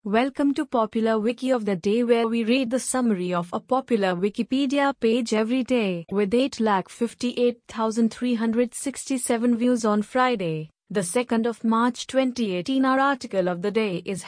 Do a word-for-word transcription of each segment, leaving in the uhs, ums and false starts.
Welcome to Popular Wiki of the Day, where we read the summary of a popular Wikipedia page every day. With eight lakh fifty-eight thousand three hundred sixty-seven views on Friday, the second of March twenty eighteen, our article of the day is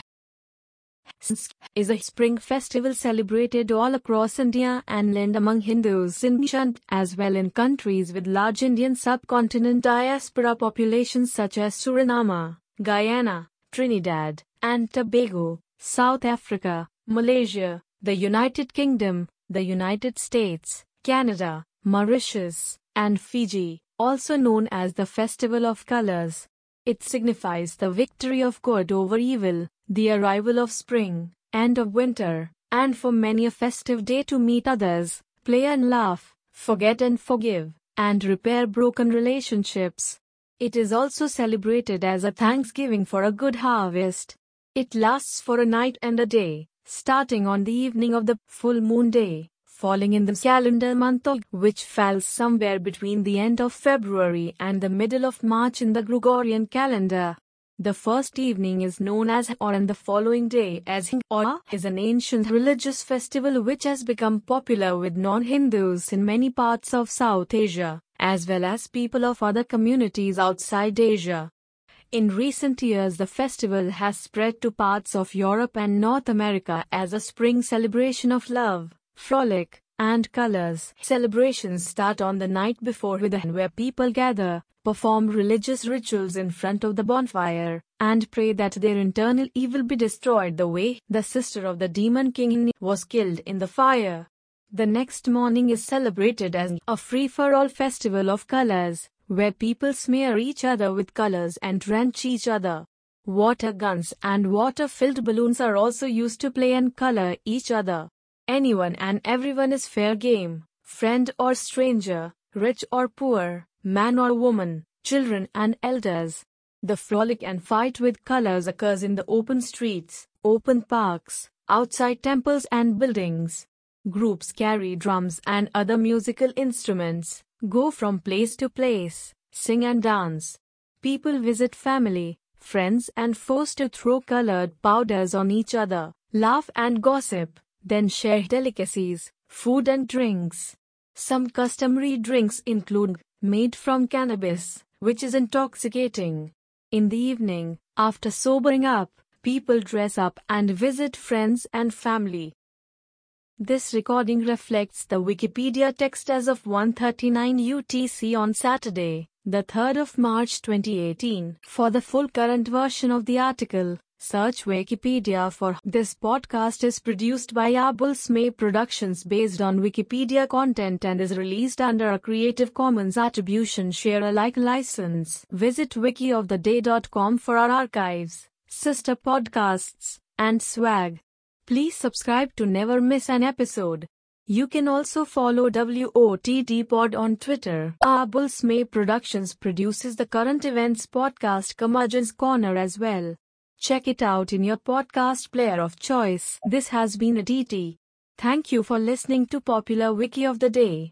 is a spring festival celebrated all across India and land among Hindus in Chand, as well in countries with large Indian subcontinent diaspora populations such as Suriname, Guyana, Trinidad and Tobago, South Africa, Malaysia, the United Kingdom, the United States, Canada, Mauritius, and Fiji, also known as the Festival of Colors. It signifies the victory of good over evil, the arrival of spring, end of winter, and for many a festive day to meet others, play and laugh, forget and forgive, and repair broken relationships. It is also celebrated as a thanksgiving for a good harvest. It lasts for a night and a day, starting on the evening of the full moon day, falling in the calendar month of, which falls somewhere between the end of February and the middle of March in the Gregorian calendar. The first evening is known as or and the following day as Hing or is an ancient religious festival which has become popular with non-Hindus in many parts of South Asia, as well as people of other communities outside Asia. In recent years, the festival has spread to parts of Europe and North America as a spring celebration of love, frolic, and colors. Celebrations start on the night before with a where people gather, perform religious rituals in front of the bonfire, and pray that their internal evil be destroyed the way the sister of the demon king was killed in the fire. The next morning is celebrated as a free-for-all festival of colors, where people smear each other with colors and drench each other. Water guns and water-filled balloons are also used to play and color each other. Anyone and everyone is fair game, friend or stranger, rich or poor, man or woman, children and elders. The frolic and fight with colors occurs in the open streets, open parks, outside temples and buildings. Groups carry drums and other musical instruments, go from place to place, sing and dance. People visit family, friends and foes to throw colored powders on each other, laugh and gossip, then share delicacies, food and drinks. Some customary drinks include made from cannabis, which is intoxicating. In the evening, after sobering up, people dress up and visit friends and family. This recording reflects the Wikipedia text as of one thirty-nine U T C on Saturday, the third of March twenty eighteen. For the full current version of the article, search Wikipedia for. This podcast is produced by Abul Smay Productions based on Wikipedia content and is released under a Creative Commons Attribution Share Alike license. Visit wiki of the day dot com for our archives, sister podcasts, and swag. Please subscribe to never miss an episode. You can also follow W O T D Pod on Twitter. Abul Smay Productions produces the current events podcast Curmudgeon's Corner as well. Check it out in your podcast player of choice. This has been a T T. Thank you for listening to Popular Wiki of the Day.